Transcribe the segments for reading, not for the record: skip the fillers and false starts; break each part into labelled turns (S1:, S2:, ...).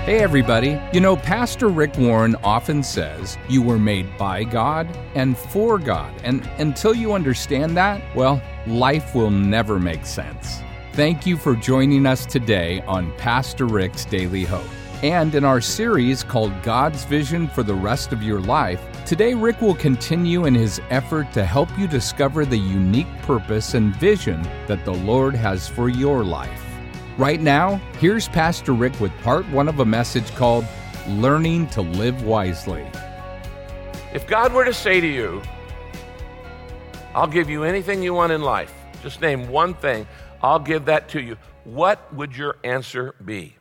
S1: Hey everybody, Pastor Rick Warren often says you were made by God and for God, and until you understand that, well, life will never make sense. Thank you for joining us today on Pastor Rick's Daily Hope. And in our series called God's Vision for the Rest of Your Life, today Rick will continue in his effort to help you discover the unique purpose and vision that the Lord has for your life. Right now, here's Pastor Rick with part one of a message called Learning to Live Wisely.
S2: If God were to say to you, I'll give you anything you want in life, just name one thing, I'll give that to you, what would your answer be?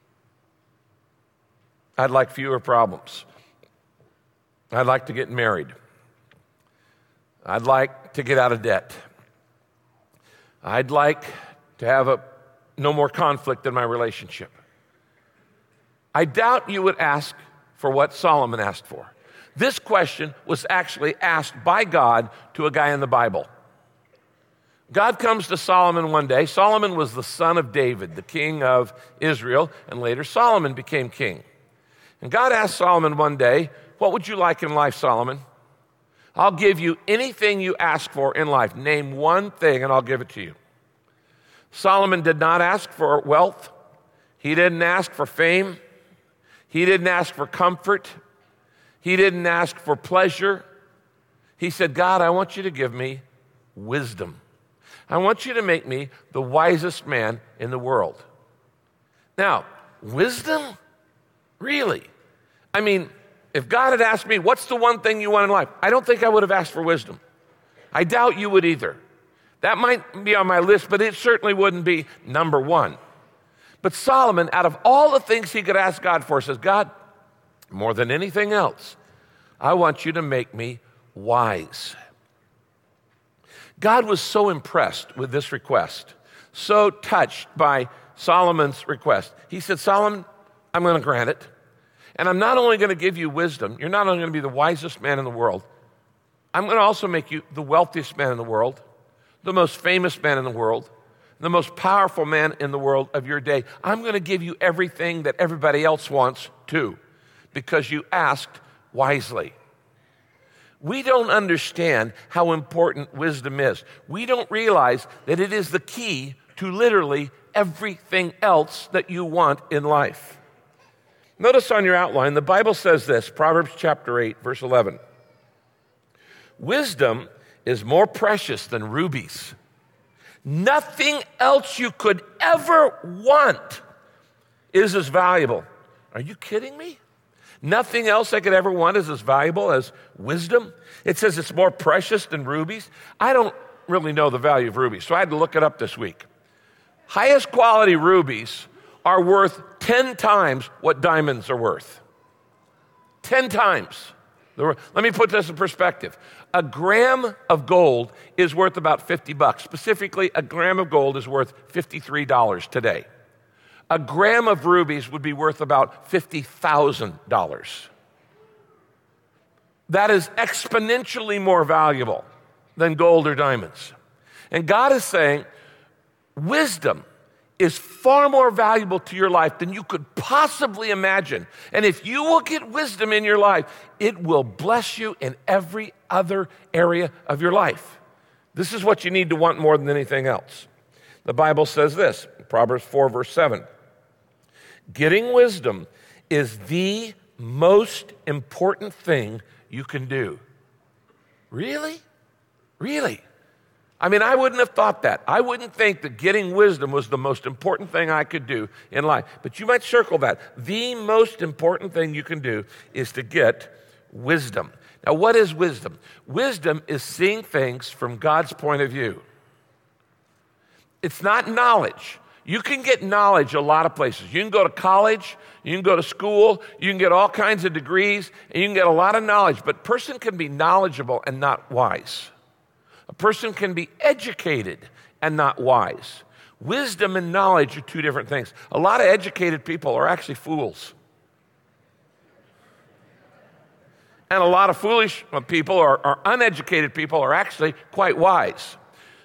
S2: I'd like fewer problems. I'd like to get married. I'd like to get out of debt. I'd like to have no more conflict in my relationship. I doubt you would ask for what Solomon asked for. This question was actually asked by God to a guy in the Bible. God comes to Solomon one day. Solomon was the son of David, the king of Israel, and later Solomon became king. And God asked Solomon one day, what would you like in life, Solomon? I'll give you anything you ask for in life. Name one thing and I'll give it to you. Solomon did not ask for wealth. He didn't ask for fame. He didn't ask for comfort. He didn't ask for pleasure. He said, God, I want you to give me wisdom. I want you to make me the wisest man in the world. Now, wisdom? Really? I mean, if God had asked me, what's the one thing you want in life? I don't think I would have asked for wisdom. I doubt you would either. That might be on my list, but it certainly wouldn't be number one. But Solomon, out of all the things he could ask God for, says, God, more than anything else, I want you to make me wise. God was so impressed with this request, so touched by Solomon's request. He said, Solomon, I'm going to grant it. And I'm not only going to give you wisdom, you're not only going to be the wisest man in the world, I'm going to also make you the wealthiest man in the world, the most famous man in the world, the most powerful man in the world of your day. I'm going to give you everything that everybody else wants too, because you asked wisely. We don't understand how important wisdom is. We don't realize that it is the key to literally everything else that you want in life. Notice on your outline, the Bible says this, Proverbs chapter 8, verse 11. Wisdom is more precious than rubies. Nothing else you could ever want is as valuable. Are you kidding me? Nothing else I could ever want is as valuable as wisdom. It says it's more precious than rubies. I don't really know the value of rubies, so I had to look it up this week. Highest quality rubies are worth 10 times what diamonds are worth. 10 times. Let me put this in perspective. A gram of gold is worth about $50. Specifically, a gram of gold is worth $53 today. A gram of rubies would be worth about $50,000. That is exponentially more valuable than gold or diamonds. And God is saying, wisdom is far more valuable to your life than you could possibly imagine. And if you will get wisdom in your life, it will bless you in every other area of your life. This is what you need to want more than anything else. The Bible says this, Proverbs 4, verse 7. Getting wisdom is the most important thing you can do. Really? Really? I mean, I wouldn't have thought that. I wouldn't think that getting wisdom was the most important thing I could do in life. But you might circle that. The most important thing you can do is to get wisdom. Now, what is wisdom? Wisdom is seeing things from God's point of view. It's not knowledge. You can get knowledge a lot of places. You can go to college, you can go to school, you can get all kinds of degrees, and you can get a lot of knowledge. But a person can be knowledgeable and not wise. A person can be educated and not wise. Wisdom and knowledge are two different things. A lot of educated people are actually fools. And a lot of foolish people or uneducated people are actually quite wise.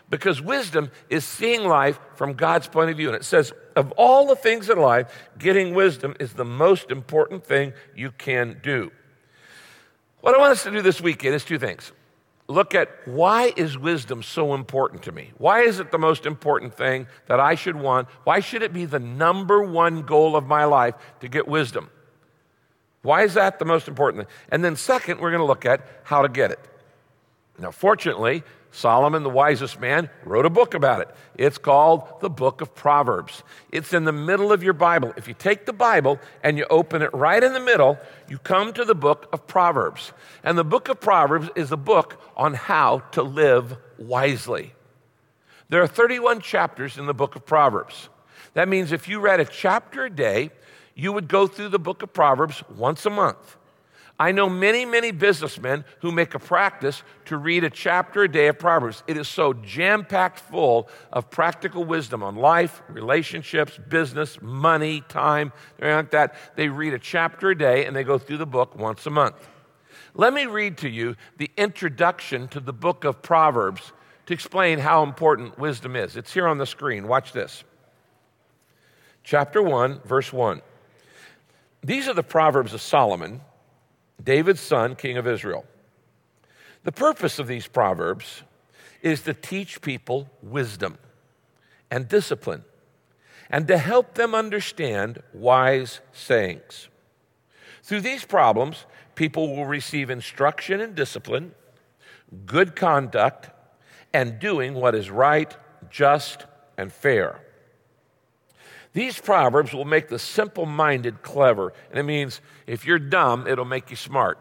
S2: Because wisdom is seeing life from God's point of view. And it says, of all the things in life, getting wisdom is the most important thing you can do. What I want us to do this weekend is two things. Look at why is wisdom so important to me? Why is it the most important thing that I should want? Why should it be the number one goal of my life to get wisdom? Why is that the most important thing? And then second, we're going to look at how to get it. Now, fortunately, Solomon, the wisest man, wrote a book about it. It's called the Book of Proverbs. It's in the middle of your Bible. If you take the Bible and you open it right in the middle, you come to the Book of Proverbs. And the Book of Proverbs is a book on how to live wisely. There are 31 chapters in the Book of Proverbs. That means if you read a chapter a day, you would go through the Book of Proverbs once a month. I know many, many businessmen who make a practice to read a chapter a day of Proverbs. It is so jam-packed full of practical wisdom on life, relationships, business, money, time, everything like that. They read a chapter a day and they go through the book once a month. Let me read to you the introduction to the book of Proverbs to explain how important wisdom is. It's here on the screen. Watch this. Chapter 1, verse 1. These are the Proverbs of Solomon, David's son, king of Israel. The purpose of these proverbs is to teach people wisdom and discipline and to help them understand wise sayings. Through these problems, people will receive instruction and discipline, good conduct, and doing what is right, just, and fair. These proverbs will make the simple-minded clever. And it means if you're dumb, it'll make you smart.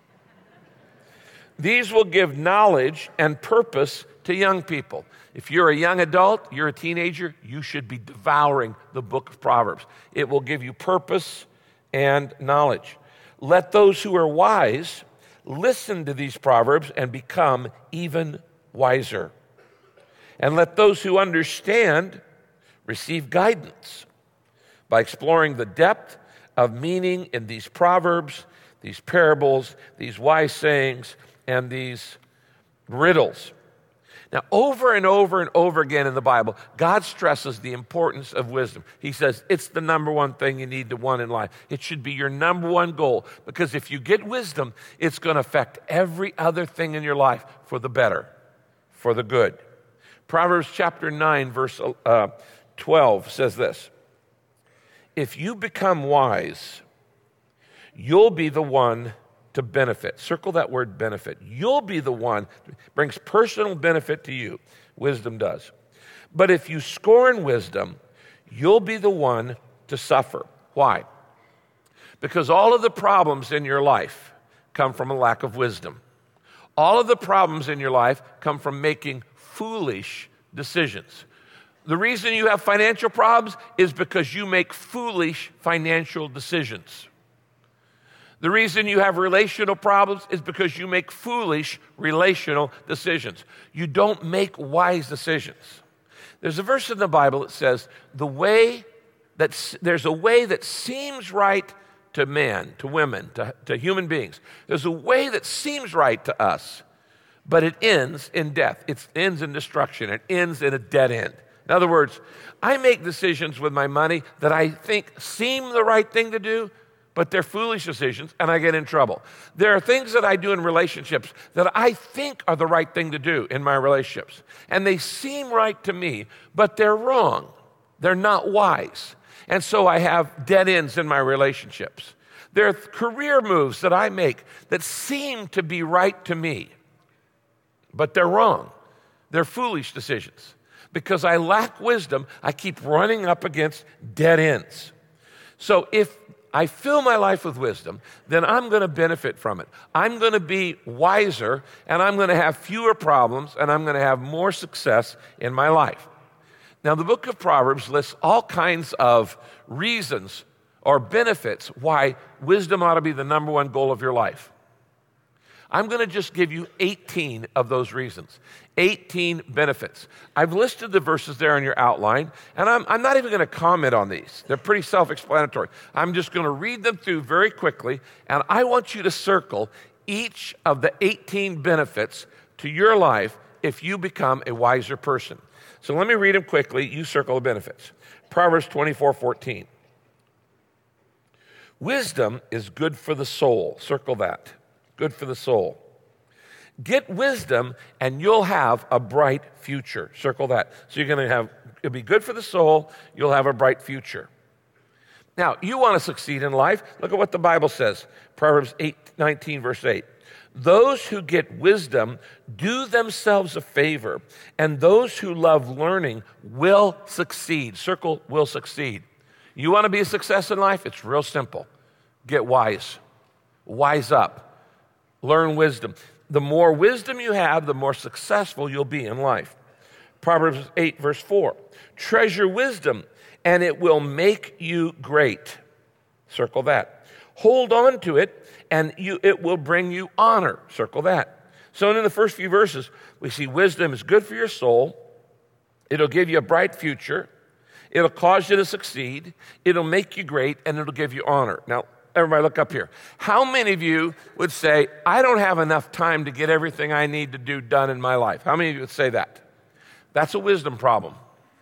S2: These will give knowledge and purpose to young people. If you're a young adult, you're a teenager, you should be devouring the book of Proverbs. It will give you purpose and knowledge. Let those who are wise listen to these proverbs and become even wiser. And let those who understand receive guidance by exploring the depth of meaning in these proverbs, these parables, these wise sayings, and these riddles. Now, over and over and over again in the Bible, God stresses the importance of wisdom. He says it's the number one thing you need to want in life. It should be your number one goal, because if you get wisdom, it's going to affect every other thing in your life for the better, for the good. Proverbs chapter 9, verse 12 says this: if you become wise, you'll be the one to benefit. Circle that word benefit. You'll be the one that brings personal benefit to you. Wisdom does. But if you scorn wisdom, you'll be the one to suffer. Why? Because all of the problems in your life come from a lack of wisdom. All of the problems in your life come from making foolish decisions. The reason you have financial problems is because you make foolish financial decisions. The reason you have relational problems is because you make foolish relational decisions. You don't make wise decisions. There's a verse in the Bible that says, there's a way that seems right to man, to women, to human beings. There's a way that seems right to us, but it ends in death. It ends in destruction. It ends in a dead end. In other words, I make decisions with my money that I think seem the right thing to do, but they're foolish decisions, and I get in trouble. There are things that I do in relationships that I think are the right thing to do in my relationships, and they seem right to me, but they're wrong. They're not wise. And so I have dead ends in my relationships. There are career moves that I make that seem to be right to me, but they're wrong. They're foolish decisions. Because I lack wisdom, I keep running up against dead ends. So if I fill my life with wisdom, then I'm going to benefit from it. I'm going to be wiser, and I'm going to have fewer problems, and I'm going to have more success in my life. Now, the book of Proverbs lists all kinds of reasons or benefits why wisdom ought to be the number one goal of your life. I'm going to just give you 18 of those reasons, 18 benefits. I've listed the verses there in your outline, and I'm not even going to comment on these. They're pretty self-explanatory. I'm just going to read them through very quickly, and I want you to circle each of the 18 benefits to your life if you become a wiser person. So let me read them quickly. You circle the benefits. Proverbs 24:14. Wisdom is good for the soul. Circle that. Good for the soul. Get wisdom and you'll have a bright future. Circle that. So it'll be good for the soul. You'll have a bright future. Now, you want to succeed in life. Look at what the Bible says. Proverbs 8:19, verse 8. Those who get wisdom do themselves a favor, and those who love learning will succeed. Circle will succeed. You want to be a success in life? It's real simple. Get wise. Wise up. Learn wisdom. The more wisdom you have, the more successful you'll be in life. Proverbs 8, verse 4. Treasure wisdom, and it will make you great. Circle that. Hold on to it, and it will bring you honor. Circle that. So in the first few verses, we see wisdom is good for your soul. It'll give you a bright future. It'll cause you to succeed. It'll make you great, and it'll give you honor. Now, everybody look up here. How many of you would say, I don't have enough time to get everything I need to do done in my life? How many of you would say that? That's a wisdom problem.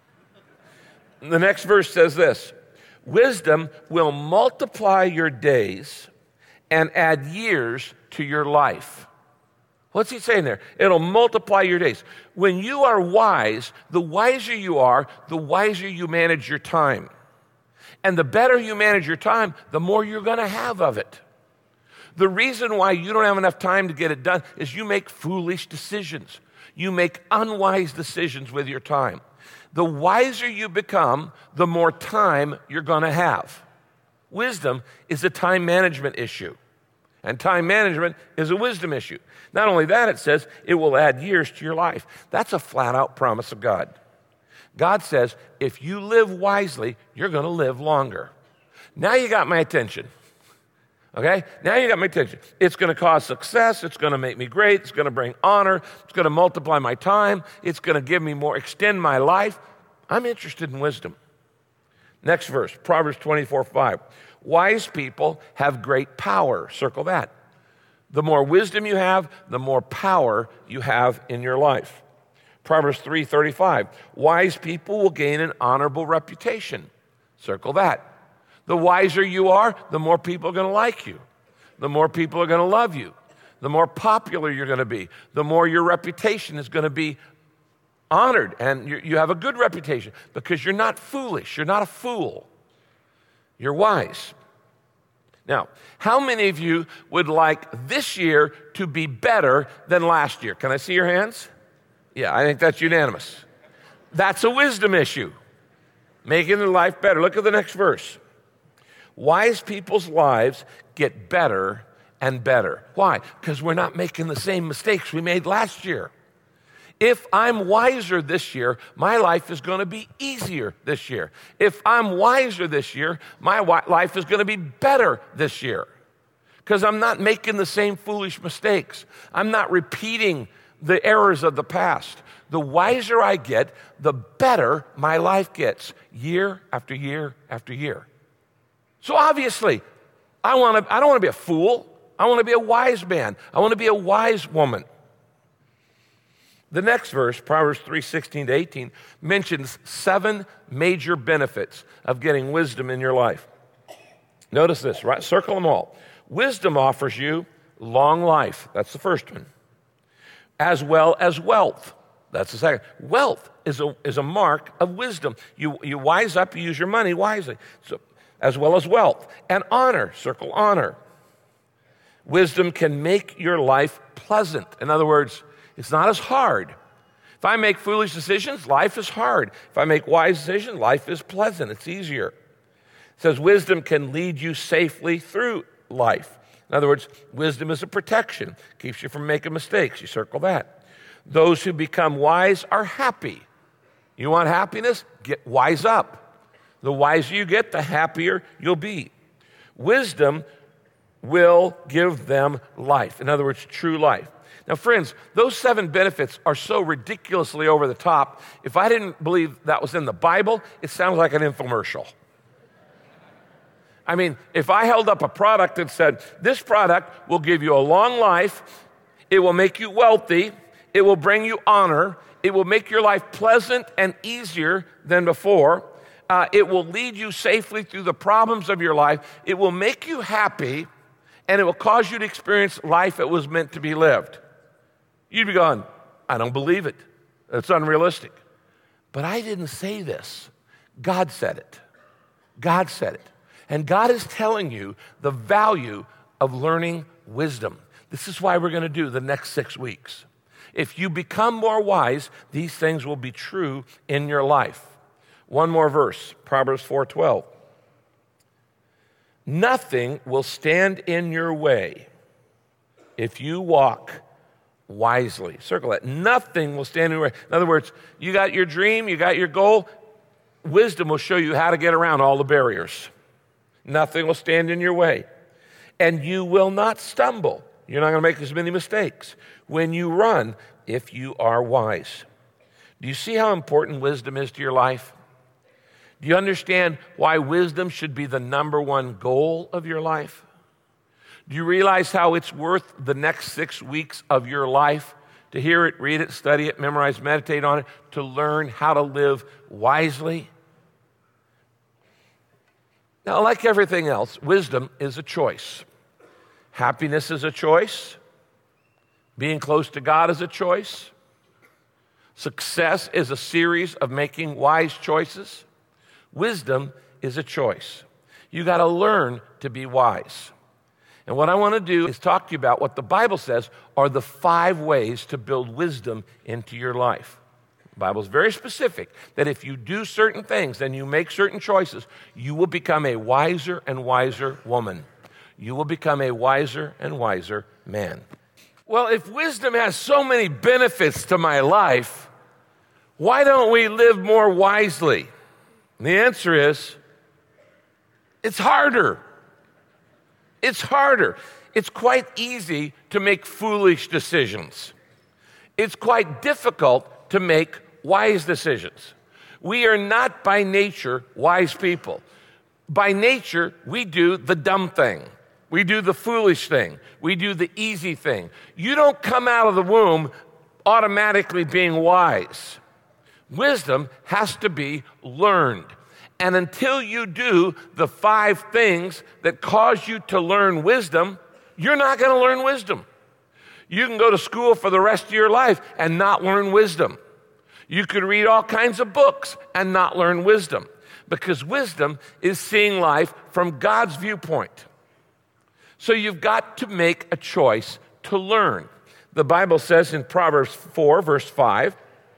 S2: The next verse says this. Wisdom will multiply your days and add years to your life. What's he saying there? It'll multiply your days. When you are wise, the wiser you are, the wiser you manage your time. And the better you manage your time, the more you're going to have of it. The reason why you don't have enough time to get it done is you make foolish decisions. You make unwise decisions with your time. The wiser you become, the more time you're going to have. Wisdom is a time management issue. And time management is a wisdom issue. Not only that, it says it will add years to your life. That's a flat-out promise of God. God says, if you live wisely, you're going to live longer. Now you got my attention. Okay? Now you got my attention. It's going to cause success. It's going to make me great. It's going to bring honor. It's going to multiply my time. It's going to give me more, extend my life. I'm interested in wisdom. Next verse, Proverbs 24:5. Wise people have great power. Circle that. The more wisdom you have, the more power you have in your life. Proverbs 3:35. Wise people will gain an honorable reputation. Circle that. The wiser you are, the more people are going to like you. The more people are going to love you. The more popular you're going to be. The more your reputation is going to be honored. And you have a good reputation because you're not foolish. You're not a fool. You're wise. Now, how many of you would like this year to be better than last year? Can I see your hands? Yeah, I think that's unanimous. That's a wisdom issue. Making their life better. Look at the next verse. Wise people's lives get better and better. Why? Because we're not making the same mistakes we made last year. If I'm wiser this year, my life is going to be easier this year. If I'm wiser this year, my life is going to be better this year. Because I'm not making the same foolish mistakes. I'm not repeating the errors of the past. The wiser I get, the better my life gets year after year after year. So obviously, I don't want to be a fool. I want to be a wise man. I want to be a wise woman. The next verse, Proverbs 3:16-18, mentions 7 major benefits of getting wisdom in your life. Notice this, right? Circle them all. Wisdom offers you long life. That's the first one. As well as wealth. That's the second. Wealth is a mark of wisdom. You wise up, you use your money wisely. So, as well as wealth. And honor. Circle honor. Wisdom can make your life pleasant. In other words, it's not as hard. If I make foolish decisions, life is hard. If I make wise decisions, life is pleasant. It's easier. It says wisdom can lead you safely through life. In other words, wisdom is a protection. Keeps you from making mistakes. You circle that. Those who become wise are happy. You want happiness? Get wise up. The wiser you get, the happier you'll be. Wisdom will give them life. In other words, true life. Now, friends, those 7 benefits are so ridiculously over the top. If I didn't believe that was in the Bible, it sounds like an infomercial. I mean, if I held up a product and said, this product will give you a long life, it will make you wealthy, It will bring you honor. It will make your life pleasant and easier than before. It will lead you safely through the problems of your life. It will make you happy, and it will cause you to experience life that was meant to be lived. You'd be going, I don't believe it. It's unrealistic. But I didn't say this. God said it. God said it. And God is telling you the value of learning wisdom. This is why we're going to do the next 6 weeks. If you become more wise, these things will be true in your life. One more verse, Proverbs 4:12. Nothing will stand in your way if you walk wisely. Circle that. Nothing will stand in your way. In other words, you got your dream, you got your goal. Wisdom will show you how to get around all the barriers. Nothing will stand in your way. And you will not stumble. You're not going to make as many mistakes when you run if you are wise. Do you see how important wisdom is to your life? Do you understand why wisdom should be the number one goal of your life? Do you realize how it's worth the next 6 weeks of your life to hear it, read it, study it, memorize, meditate on it, to learn how to live wisely? Now, like everything else, wisdom is a choice. Happiness is a choice. Being close to God is a choice. Success is a series of making wise choices. Wisdom is a choice. You got to learn to be wise. And what I want to do is talk to you about what the Bible says are the 5 ways to build wisdom into your life. The Bible is very specific that if you do certain things and you make certain choices, you will become a wiser and wiser woman. You will become a wiser and wiser man. Well, if wisdom has so many benefits to my life, why don't we live more wisely? And the answer is, it's harder. It's harder. It's quite easy to make foolish decisions. It's quite difficult to make wise decisions. We are not by nature wise people. By nature, we do the dumb thing. We do the foolish thing. We do the easy thing. You don't come out of the womb automatically being wise. Wisdom has to be learned. And until you do the 5 things that cause you to learn wisdom, you're not going to learn wisdom. You can go to school for the rest of your life and not learn wisdom. You could read all kinds of books and not learn wisdom, because wisdom is seeing life from God's viewpoint. So you've got to make a choice to learn. The Bible says in Proverbs 4, verse 5,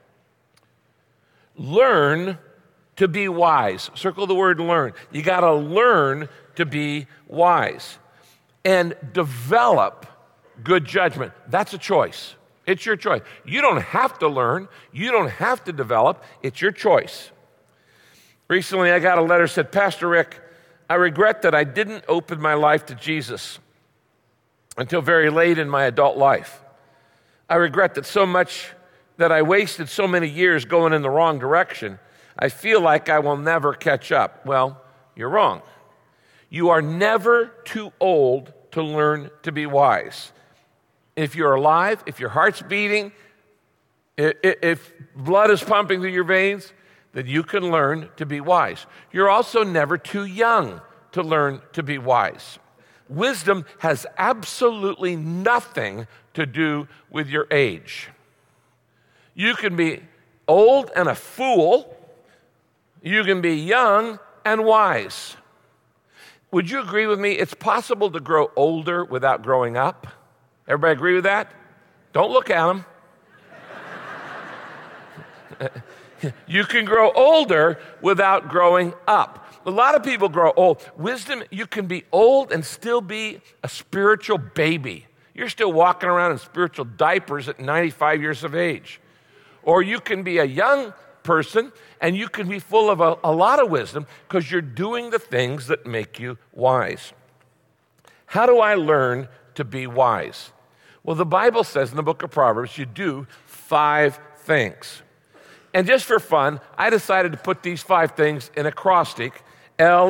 S2: learn to be wise. Circle the word learn. You got to learn to be wise and develop good judgment. That's a choice. It's your choice. You don't have to learn. You don't have to develop. It's your choice. Recently, I got a letter that said, Pastor Rick, I regret that I didn't open my life to Jesus until very late in my adult life. I regret that I wasted so many years going in the wrong direction. I feel like I will never catch up. Well, you're wrong. You are never too old to learn to be wise. If you're alive, if your heart's beating, if blood is pumping through your veins, then you can learn to be wise. You're also never too young to learn to be wise. Wisdom has absolutely nothing to do with your age. You can be old and a fool. You can be young and wise. Would you agree with me? It's possible to grow older without growing up. Everybody agree with that? Don't look at them. You can grow older without growing up. A lot of people grow old. Wisdom, you can be old and still be a spiritual baby. You're still walking around in spiritual diapers at 95 years of age. Or you can be a young person and you can be full of a lot of wisdom because you're doing the things that make you wise. How do I learn to be wise? Well, the Bible says in the book of Proverbs, you do 5 things. And just for fun, I decided to put these 5 things in acrostic,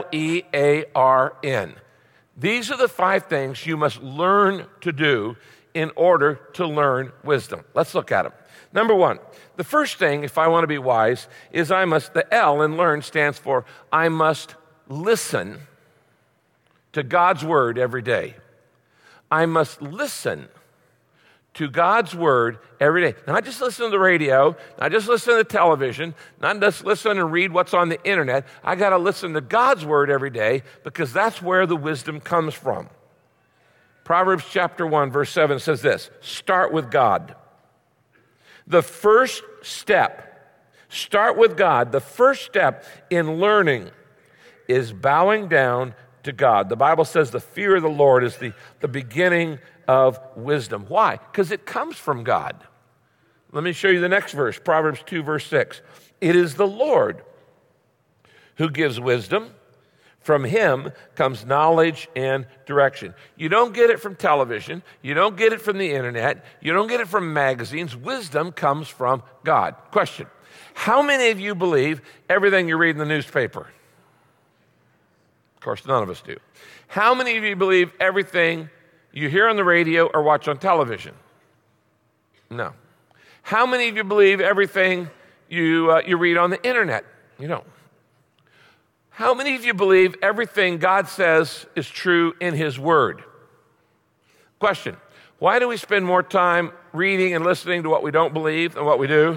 S2: L-E-A-R-N. These are the 5 things you must learn to do in order to learn wisdom. Let's look at them. Number one, the first thing, if I want to be wise, is the L in learn stands for I must listen to God's word every day. I must listen to God's word every day. Not just listen to the radio, not just listen to television, not just listen and read what's on the internet. I got to listen to God's word every day because that's where the wisdom comes from. Proverbs chapter 1, verse 7 says this, start with God. The first step, start with God. The first step in learning is bowing down to God. The Bible says the fear of the Lord is the beginning of wisdom. Why? Because it comes from God. Let me show you the next verse, Proverbs 2, verse 6. It is the Lord who gives wisdom. From him comes knowledge and direction. You don't get it from television. You don't get it from the internet. You don't get it from magazines. Wisdom comes from God. Question, how many of you believe everything you read in the newspaper? Of course, none of us do. How many of you believe everything you hear on the radio or watch on television? No. How many of you believe everything you read on the internet? You don't. How many of you believe everything God says is true in his word? Question, why do we spend more time reading and listening to what we don't believe than what we do?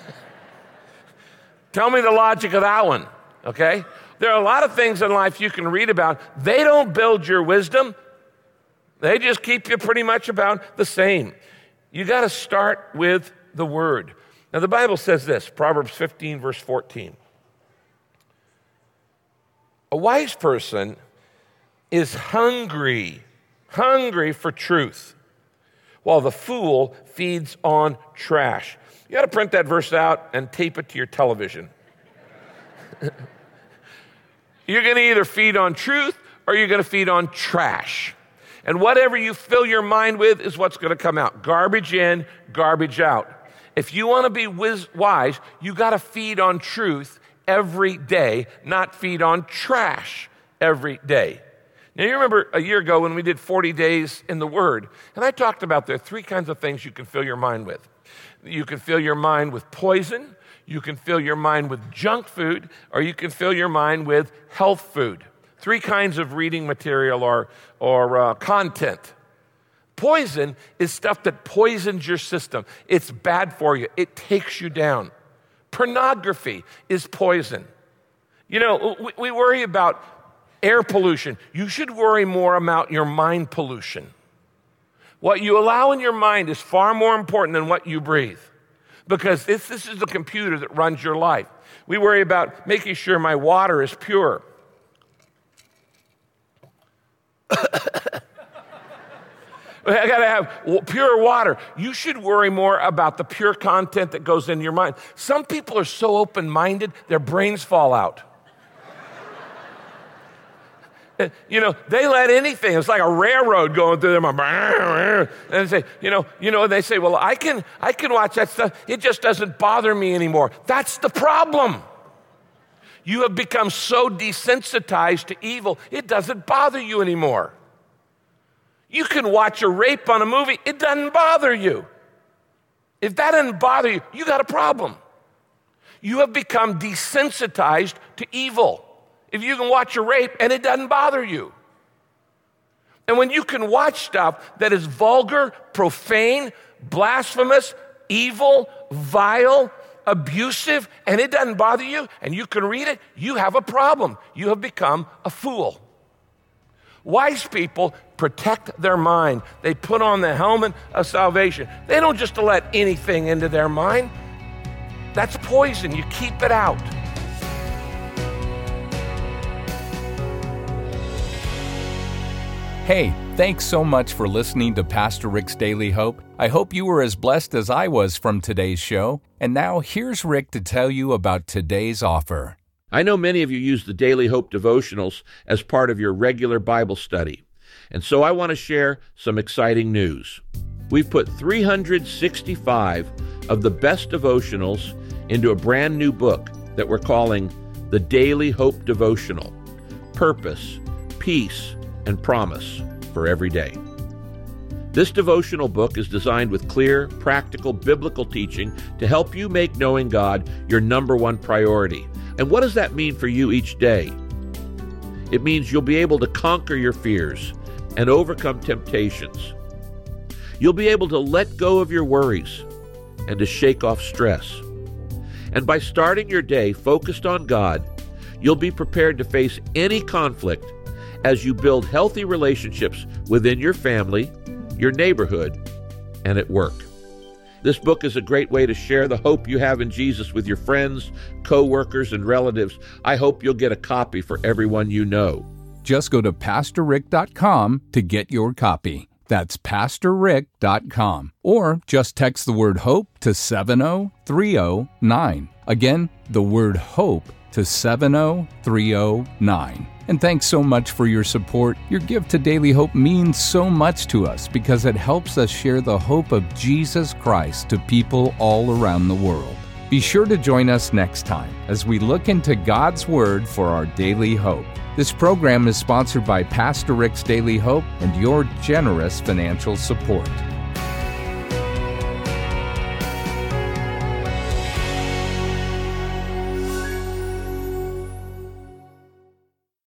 S2: Tell me the logic of that one, okay? There are a lot of things in life you can read about. They don't build your wisdom. They just keep you pretty much about the same. You got to start with the word. Now, the Bible says this, Proverbs 15, verse 14. A wise person is hungry for truth, while the fool feeds on trash. You got to print that verse out and tape it to your television. You're going to either feed on truth or you're going to feed on trash. And whatever you fill your mind with is what's going to come out. Garbage in, garbage out. If you want to be wise, you got to feed on truth every day, not feed on trash every day. Now, you remember a year ago when we did 40 days in the Word, and I talked about there are three kinds of things you can fill your mind with. You can fill your mind with poison, you can fill your mind with junk food, or you can fill your mind with health food. Three kinds of reading material or content. Poison is stuff that poisons your system. It's bad for you. It takes you down. Pornography is poison. You know, we worry about air pollution. You should worry more about your mind pollution. What you allow in your mind is far more important than what you breathe, because this is the computer that runs your life. We worry about making sure my water is pure. I got to have pure water. You should worry more about the pure content that goes into your mind. Some people are so open-minded, their brains fall out. You know, they let anything. It's like a railroad going through them. And they say, they say, well, I can watch that stuff. It just doesn't bother me anymore. That's the problem. You have become so desensitized to evil, it doesn't bother you anymore. You can watch a rape on a movie, it doesn't bother you. If that doesn't bother you, you got a problem. You have become desensitized to evil. If you can watch a rape and it doesn't bother you. And when you can watch stuff that is vulgar, profane, blasphemous, evil, vile, abusive, and it doesn't bother you, and you can read it, you have a problem. You have become a fool. Wise people protect their mind. They put on the helmet of salvation. They don't just let anything into their mind. That's poison. You keep it out.
S1: Hey, thanks so much for listening to Pastor Rick's Daily Hope. I hope you were as blessed as I was from today's show. And now here's Rick to tell you about today's offer.
S3: I know many of you use the Daily Hope devotionals as part of your regular Bible study. And so I want to share some exciting news. We've put 365 of the best devotionals into a brand new book that we're calling the Daily Hope Devotional: Purpose, Peace, and Promise for Every Day. This devotional book is designed with clear, practical, biblical teaching to help you make knowing God your number one priority. And what does that mean for you each day? It means you'll be able to conquer your fears and overcome temptations. You'll be able to let go of your worries and to shake off stress. And by starting your day focused on God, you'll be prepared to face any conflict as you build healthy relationships within your family, your neighborhood, and at work. This book is a great way to share the hope you have in Jesus with your friends, co-workers, and relatives. I hope you'll get a copy for everyone you know.
S1: Just go to PastorRick.com to get your copy. That's PastorRick.com. Or just text the word HOPE to 70309. Again, the word HOPE to 70309. And thanks so much for your support. Your gift to Daily Hope means so much to us because it helps us share the hope of Jesus Christ to people all around the world. Be sure to join us next time as we look into God's Word for our daily hope. This program is sponsored by Pastor Rick's Daily Hope and your generous financial support.